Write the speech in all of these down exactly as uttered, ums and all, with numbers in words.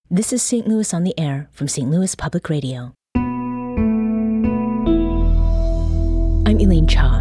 This is Saint Louis on the Air from Saint Louis Public Radio. I'm Elaine Cha.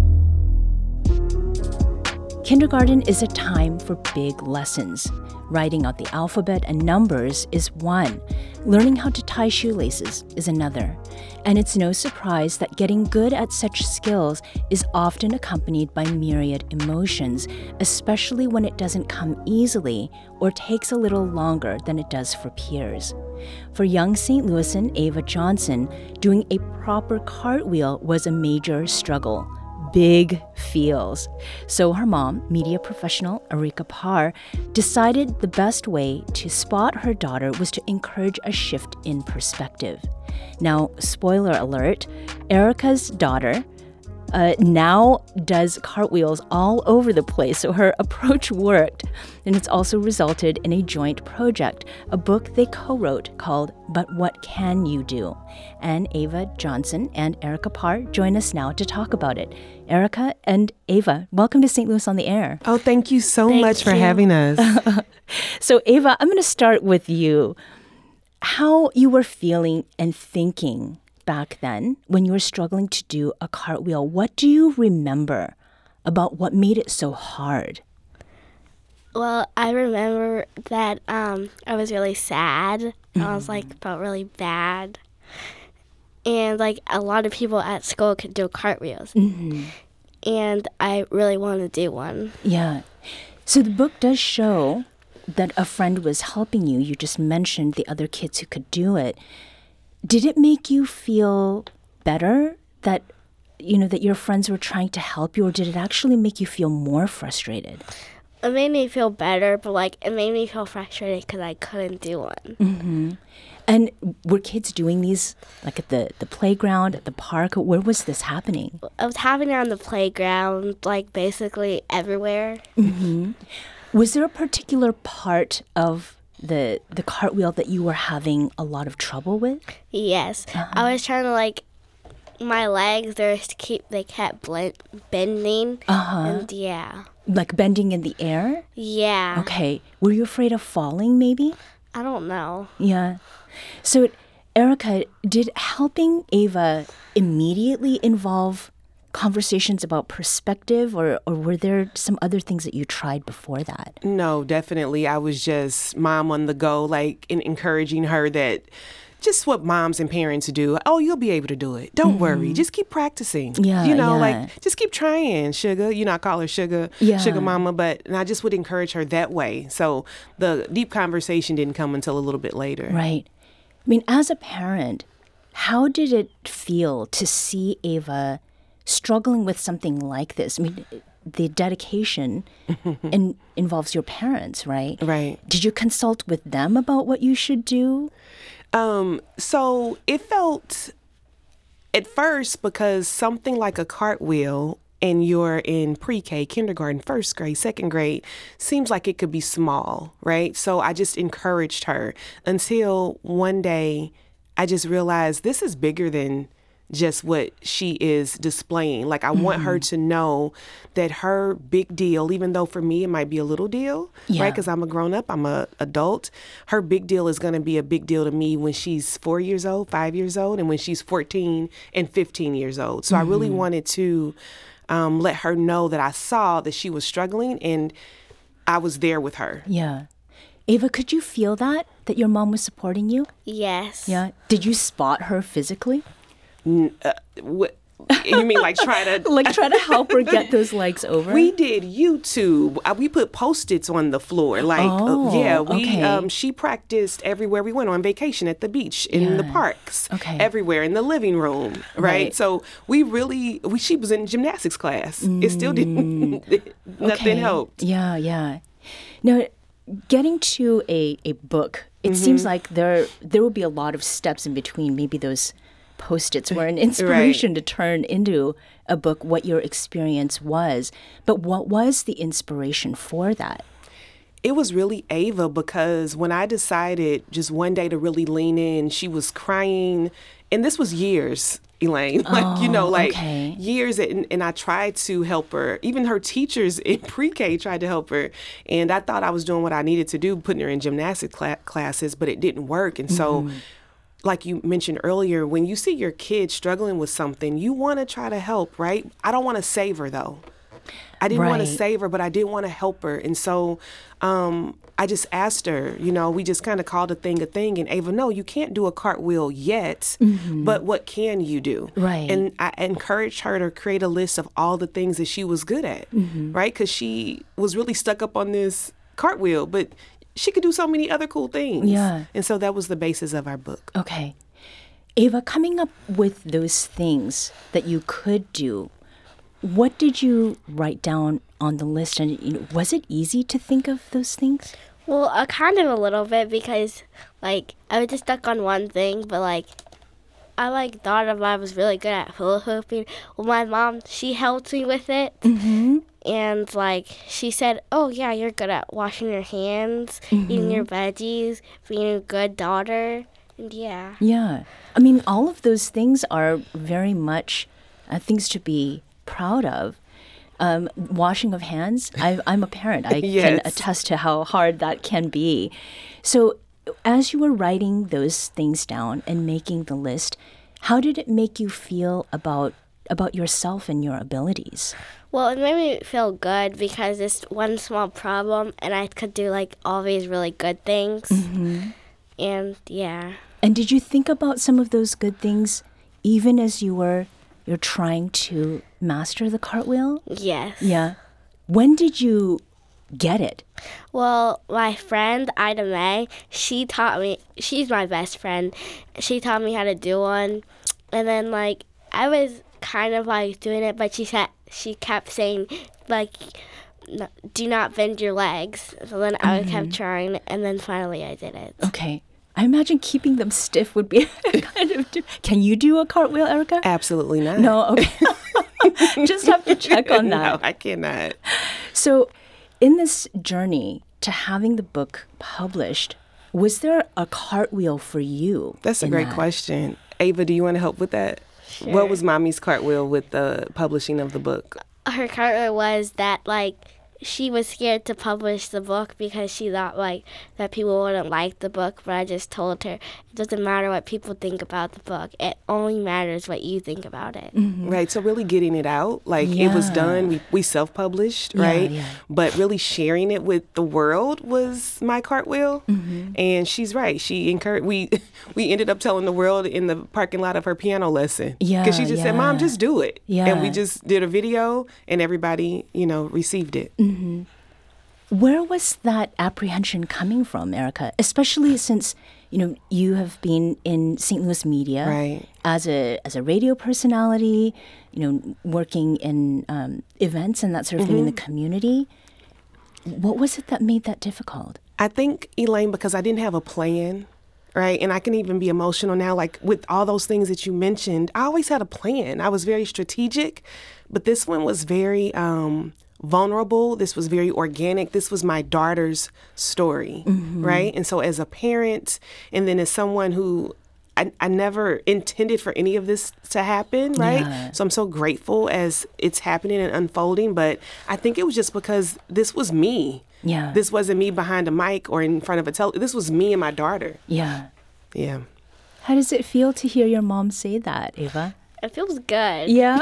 Kindergarten is a time for big lessons. Writing out the alphabet and numbers is one. Learning how to tie shoelaces is another. And it's no surprise that getting good at such skills is often accompanied by myriad emotions, especially when it doesn't come easily or takes a little longer than it does for peers. For young Saint Louisan Ava Johnson, doing a proper cartwheel was a major struggle. Big feels. So her mom, media professional Erica Parr, decided the best way to spot her daughter was to encourage a shift in perspective. Now, spoiler alert, Erica's daughter uh, now does cartwheels all over the place, so her approach worked. And it's also resulted in a joint project, a book they co-wrote called But What Can You Do? And Ava Johnson and Erica Parr join us now to talk about it. Erica and Ava, welcome to Saint Louis on the Air. Oh, thank you so thank much you. for having us. So Ava, I'm going to start with you. How you were feeling and thinking back then when you were struggling to do a cartwheel. What do you remember about what made it so hard? Well, I remember that um, I was really sad. Mm-hmm. I was like, felt really bad. And like a lot of people at school could do cartwheels. Mm-hmm. And I really wanted to do one. Yeah. So the book does show that a friend was helping you. You just mentioned the other kids who could do it. Did it make you feel better that, you know, that your friends were trying to help you, or did it actually make you feel more frustrated? It made me feel better, but like it made me feel frustrated because I couldn't do one. Mm-hmm. And were kids doing these like at the, the playground, at the park? Where was this happening? I was having it on the playground, like basically everywhere. Mm-hmm. Was there a particular part of the the cartwheel that you were having a lot of trouble with? Yes. Uh-huh. I was trying to like, my legs, they keep they kept blend, bending. Uh-huh. And yeah. Like bending in the air? Yeah. Okay. Were you afraid of falling maybe? I don't know. Yeah. So, Erica, did helping Ava immediately involve conversations about perspective, or, or were there some other things that you tried before that? No, definitely. I was just mom on the go, like in encouraging her that just what moms and parents do. Oh, you'll be able to do it. Don't mm-hmm. worry. Just keep practicing. Yeah, you know, yeah. like just keep trying, sugar. You know, I call her sugar, yeah. sugar mama, but and I just would encourage her that way. So the deep conversation didn't come until a little bit later. Right. I mean, as a parent, how did it feel to see Ava struggling with something like this? I mean, the dedication in, involves your parents, right? Right. Did you consult with them about what you should do? Um, so it felt at first, because something like a cartwheel and you're in pre-K, kindergarten, first grade, second grade, seems like it could be small, right? So I just encouraged her until one day I just realized this is bigger than just what she is displaying. Like I mm-hmm. want her to know that her big deal, even though for me it might be a little deal, yeah. right? Because I'm a grown up, I'm a adult. Her big deal is going to be a big deal to me when she's four years old, five years old, and when she's fourteen and fifteen years old. So mm-hmm. I really wanted to um, let her know that I saw that she was struggling and I was there with her. Yeah. Ava, could you feel that, that your mom was supporting you? Yes. Yeah. Did you spot her physically? Uh, what, you mean like try to... like try to help her get those legs over? We did YouTube. Uh, we put Post-its on the floor. Like, oh, uh, yeah, we. Okay. Um, she practiced everywhere we went on vacation, at the beach, in yeah. the parks, okay. everywhere, in the living room, right? right. So we really, we, she was in gymnastics class. Mm. It still didn't, nothing okay. helped. Yeah, yeah. Now, getting to a, a book, it mm-hmm. seems like there there will be a lot of steps in between. Maybe those Post-its were an inspiration right. to turn into a book, what your experience was. But what was the inspiration for that? It was really Ava, because when I decided just one day to really lean in, she was crying and this was years, Elaine, like, Oh, you know, like okay. years. And, and I tried to help her. Even her teachers in pre-K tried to help her. And I thought I was doing what I needed to do, putting her in gymnastics cla- classes, but it didn't work. And so, Mm-hmm. like you mentioned earlier, when you see your kid struggling with something, you want to try to help, right? I don't want to save her, though. I didn't want to Right. save her, but I did want to help her. And so um, I just asked her, you know, we just kind of called a thing a thing. And Ava, no, you can't do a cartwheel yet, but what can you do? Right. And I encouraged her to create a list of all the things that she was good at, right? Because she was really stuck up on this cartwheel, but she could do so many other cool things. Yeah. And so that was the basis of our book. Okay. Ava, coming up with those things that you could do, what did you write down on the list? And you know, was it easy to think of those things? Well, uh, kind of a little bit because, like, I was just stuck on one thing, but, like, I, like, thought of I was really good at hula hooping. Well, my mom, she helped me with it. Mm-hmm. And, like, she said, oh, yeah, you're good at washing your hands, eating your veggies, being a good daughter. And, yeah. Yeah. I mean, all of those things are very much uh, things to be proud of. Um, washing of hands, I, I'm a parent. I Yes. can attest to how hard that can be. So as you were writing those things down and making the list, how did it make you feel about about yourself and your abilities? Well, it made me feel good because it's one small problem and I could do, like, all these really good things. And, yeah. And did you think about some of those good things even as you were you're trying to master the cartwheel? Yes. Yeah. When did you get it? Well, my friend, Ida May, she taught me, she's my best friend. She taught me how to do one. And then, like, I was kind of, like, doing it, but she said, she kept saying, like, "No- do not bend your legs. So then I kept trying, and then finally I did it. Okay. I imagine keeping them stiff would be kind of. Di- Can you do a cartwheel, Erica? Absolutely not. No. Okay. Just have to check on that. No, I cannot. So, in this journey to having the book published, was there a cartwheel for you? That's a in great that? question. Ava, do you want to help with that? Sure. What was Mommy's cartwheel with the publishing of the book? Her cartwheel was that, like, she was scared to publish the book because she thought, like, that people wouldn't like the book. But I just told her, it doesn't matter what people think about the book. It only matters what you think about it. Right. So really getting it out, like it was Yeah. done. We we self published, Yeah, right? yeah. But really sharing it with the world was my cartwheel. And she's right. She encouraged. We we ended up telling the world in the parking lot of her piano lesson. Yeah, Because she just said, "Mom, yeah. just do it." Yeah. And we just did a video, and everybody, you know, received it. Where was that apprehension coming from, Erica? Especially since, you know, you have been in Saint Louis media Right. as a as a radio personality, you know, working in um, events and that sort of thing in the community. What was it that made that difficult? I think, Elaine, because I didn't have a plan, right? And I can even be emotional now, like with all those things that you mentioned. I always had a plan. I was very strategic, but this one was very um, vulnerable. This was very organic. This was my daughter's story, right? And so as a parent, and then as someone who I, I never intended for any of this to happen, right? Yeah. So I'm so grateful as it's happening and unfolding. But I think it was just because this was me. Yeah. This wasn't me behind a mic or in front of a tele. This was me and my daughter. Yeah. Yeah. How does it feel to hear your mom say that, Ava? It feels good. Yeah.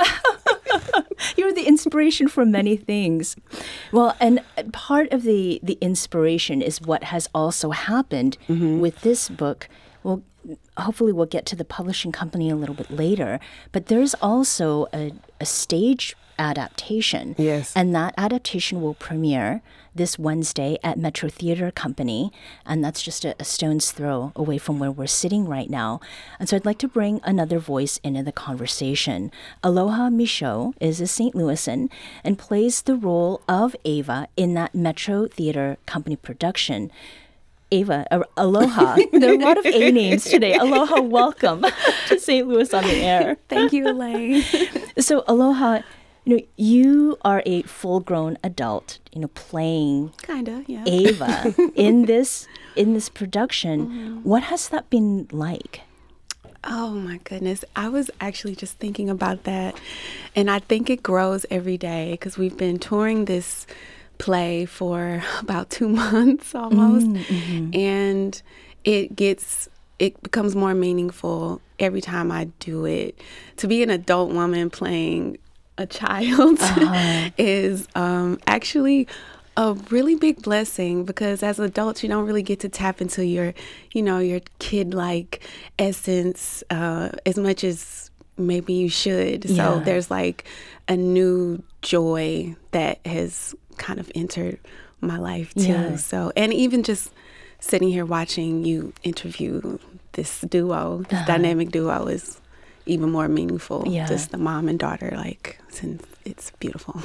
You're the inspiration for many things. Well, and part of the, the inspiration is what has also happened with this book. Well, hopefully we'll get to the publishing company a little bit later, but there's also a, a stage adaptation. Yes. And that adaptation will premiere this Wednesday at Metro Theater Company, and that's just a, a stone's throw away from where we're sitting right now. And so I'd like to bring another voice into the conversation. Aloha Michaud is a Saint Louisan and plays the role of Ava in that Metro Theater Company production. Ava, uh, aloha. There are a lot of A names today. Aloha, welcome to Saint Louis on the Air. Thank you, Elaine. So, aloha, you know, you are a full-grown adult, you know, playing Kinda, yeah. Ava in this in this production. What has that been like? Oh my goodness. I was actually just thinking about that. And I think it grows every day because we've been touring this play for about two months almost. Mm-hmm. And it gets, it becomes more meaningful every time I do it. To be an adult woman playing a child uh-huh. is um, actually a really big blessing because as adults, you don't really get to tap into your, you know, your kid-like essence uh, as much as maybe you should. Yeah. So there's like a new joy that has kind of entered my life too. Yeah. So, and even just sitting here watching you interview this duo, this uh-huh. dynamic duo is even more meaningful. Yeah. Just the mom and daughter, like, since it's beautiful.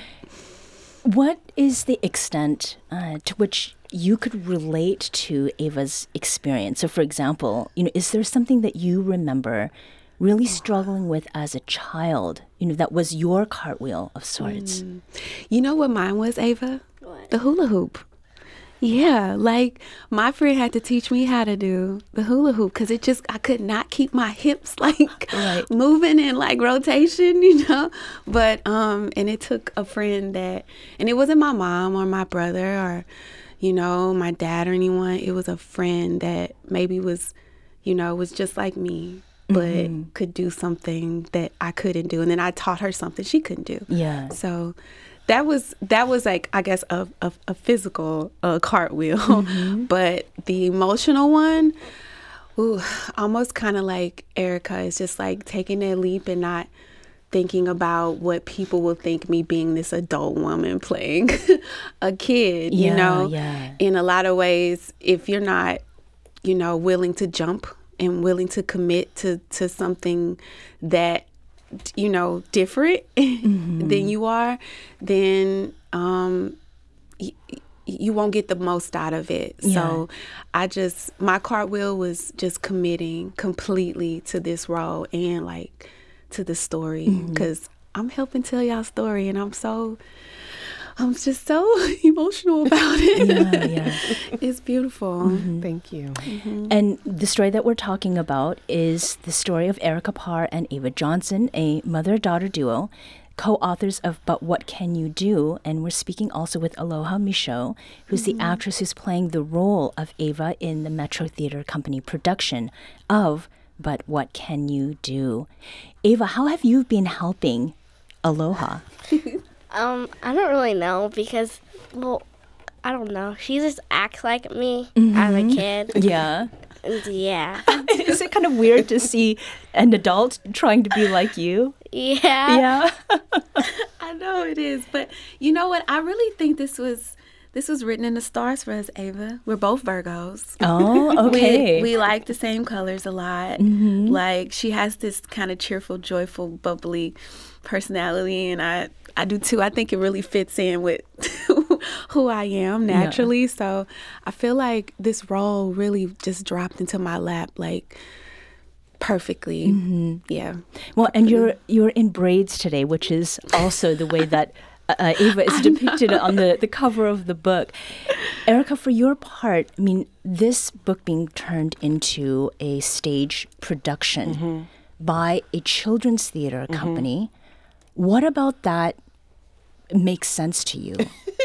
What is the extent uh, to which you could relate to Ava's experience? So, for example, you know, is there something that you remember really struggling with as a child, you know, that was your cartwheel of sorts? Mm. You know what mine was, Ava? What? The hula hoop. Yeah, like my friend had to teach me how to do the hula hoop because it just, I could not keep my hips like right. moving in like rotation, you know. But, um, and it took a friend that, and it wasn't my mom or my brother or, you know, my dad or anyone. It was a friend that maybe was, you know, was just like me, but mm-hmm. could do something that I couldn't do. And then I taught her something she couldn't do. Yeah. So That was that was like I guess a a, a physical uh, cartwheel, mm-hmm. but the emotional one, ooh, almost kind of like Erica is just like taking that leap and not thinking about what people will think me being this adult woman playing a kid. Yeah, you know, yeah. In a lot of ways, if you're not, you know, willing to jump and willing to commit to to something that, you know, different mm-hmm. than you are, then um, y- you won't get the most out of it. Yeah. So I just, my cartwheel was just committing completely to this role and like to the story because mm-hmm. I'm helping tell y'all story and I'm so, I'm just so emotional about it. Yeah, yeah. It's beautiful. Mm-hmm. Thank you. Mm-hmm. And the story that we're talking about is the story of Erica Parr and Ava Johnson, a mother-daughter duo, co-authors of But What Can You Do? And we're speaking also with Aloha Michaud, who's mm-hmm. the actress who's playing the role of Ava in the Metro Theater Company production of But What Can You Do? Ava, how have you been helping Aloha? Um, I don't really know because, well, I don't know. She just acts like me mm-hmm. as a kid. Yeah. And yeah. Is it kind of weird to see an adult trying to be like you? Yeah. Yeah. I know it is. But you know what? I really think this was this was written in the stars for us, Ava. We're both Virgos. Oh, okay. we, we like the same colors a lot. Mm-hmm. Like, she has this kind of cheerful, joyful, bubbly personality, and I I do too. I think it really fits in with who I am naturally. Yeah. So I feel like this role really just dropped into my lap like perfectly. Mm-hmm. Yeah. Well, and you're you're in braids today, which is also the way that uh, Ava is depicted on the, the cover of the book. Erica, for your part, I mean, this book being turned into a stage production mm-hmm. by a children's theater mm-hmm. company. What about that makes sense to you?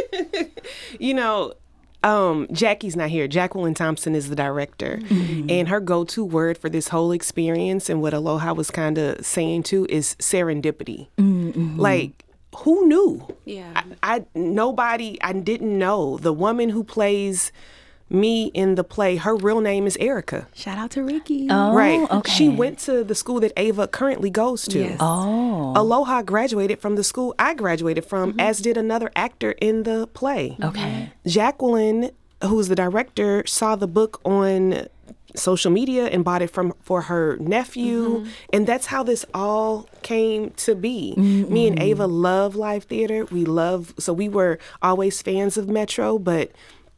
You know, um, Jackie's not here. Jacqueline Thompson is the director. Mm-hmm. And her go-to word for this whole experience and what Aloha was kind of saying too is serendipity. Mm-hmm. Like, who knew? Yeah. I, I nobody, I didn't know. The woman who plays me in the play, her real name is Erica. Shout out to Ricky. Oh, right. Okay. She went to the school that Ava currently goes to. Yes. Oh. Aloha graduated from the school I graduated from, mm-hmm. as did another actor in the play. Okay. Jacqueline, who's the director, saw the book on social media and bought it from for her nephew. Mm-hmm. And that's how this all came to be. Mm-hmm. Me and Ava love live theater. We love, so we were always fans of Metro, but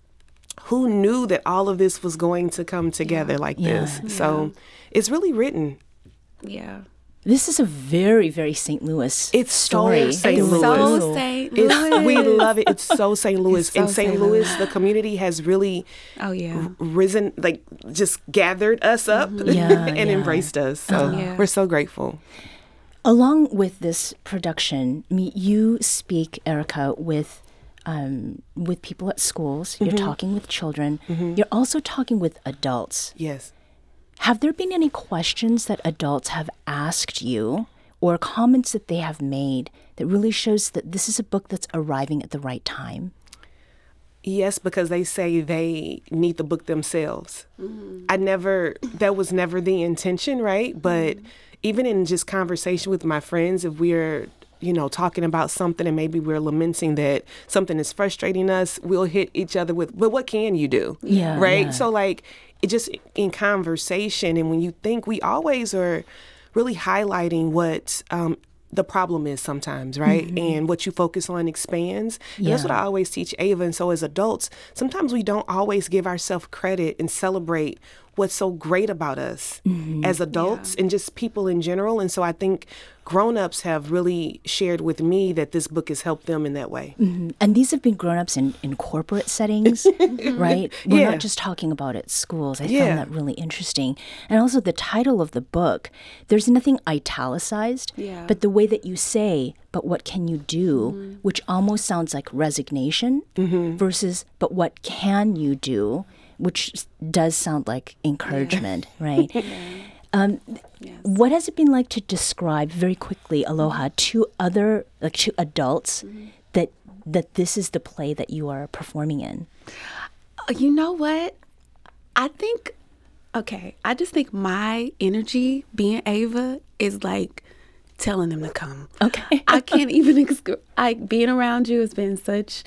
who knew that all of this was going to come together yeah. like yeah. this? So yeah. it's really written. Yeah. This is a very, very Saint Louis It's story. so Saint It's Louis. so Saint Louis. It's, we love it. It's so Saint Louis. It's so In Saint Saint Louis, Louis. the community has really Oh yeah. risen, like just gathered us up Yeah, and yeah. embraced us. So Yeah. we're so grateful. Along with this production, me- you speak, Erica, with um, with people at schools. You're talking with children. You're also talking with adults. Yes. Have there been any questions that adults have asked you or comments that they have made that really shows that this is a book that's arriving at the right time? Yes, because they say they need the book themselves. I never, that was never the intention, right? But even in just conversation with my friends, if we're, you know, talking about something and maybe we're lamenting that something is frustrating us, we'll hit each other with, but what can you do? Yeah, Right? yeah. So like, it just in conversation, and when you think, we always are really highlighting what um, the problem is sometimes, right? And what you focus on expands. And that's what Yeah. I always teach Ava. And so as adults, sometimes we don't always give ourselves credit and celebrate what's so great about us as adults and just people in general. And so I think grown-ups have really shared with me that this book has helped them in that way. And these have been grown-ups in, in corporate settings, right? We're Yeah. not just talking about at schools. I Yeah. found that really interesting. And also the title of the book, there's nothing italicized, Yeah. but the way that you say, but what can you do, which almost sounds like resignation versus, but what can you do, which s- does sound like encouragement, right? Um, What has it been like to describe very quickly, Aloha, to other, like to adults, that that this is the play that you are performing in? Uh, You know what? I think, okay, I just think my energy being Ava is like telling them to come. Okay. I can't even, ex- I, being around you has been such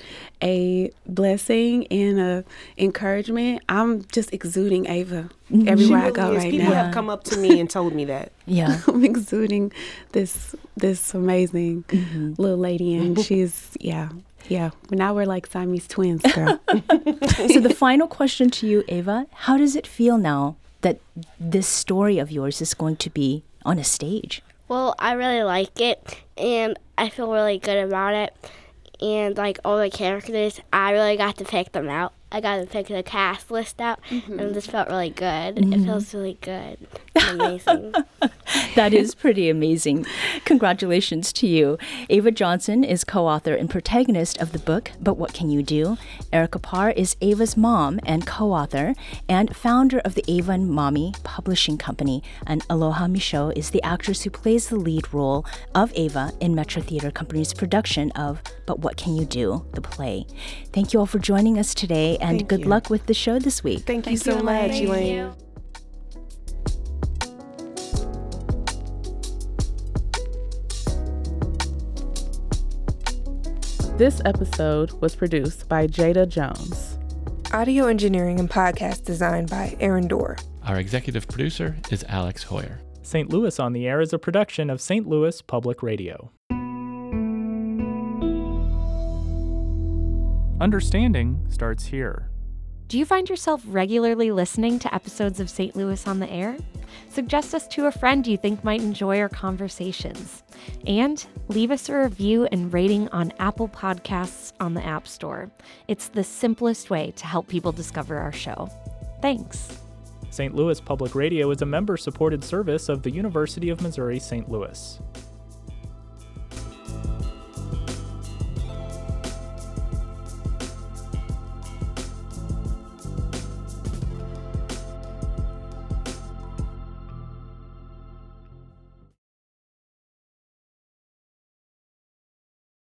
a blessing and a encouragement. I'm just exuding Ava everywhere She I go really is. right People now. have come up to me and told me that. Yeah. I'm exuding this this amazing little lady, and she's yeah yeah. Now we're like Siamese twins, girl. So the final question to you, Ava, how does it feel now that this story of yours is going to be on a stage? Well, I really like it, and I feel really good about it. And like all the characters, I really got to pick them out. I got to pick the cast list out, and it just felt really good. It feels really good and amazing. That is pretty amazing. Congratulations to you. Ava Johnson is co-author and protagonist of the book, But What Can You Do? Erica Parr is Ava's mom and co-author and founder of the Ava and Mommy Publishing Company. And Aloha Michaud is the actress who plays the lead role of Ava in Metro Theater Company's production of But What Can You Do? The play. Thank you all for joining us today, and Thank good you. luck with the show this week. Thank you so you, much, Elaine. Elaine. This episode was produced by Jada Jones. Audio engineering and podcast design by Aaron Dorr. Our executive producer is Alex Hoyer. Saint Louis on the Air is a production of Saint Louis Public Radio. Understanding starts here. Do you find yourself regularly listening to episodes of Saint Louis on the Air? Suggest us to a friend you think might enjoy our conversations. And leave us a review and rating on Apple Podcasts on the App Store. It's the simplest way to help people discover our show. Thanks. Saint Louis Public Radio is a member-supported service of the University of Missouri Saint Louis.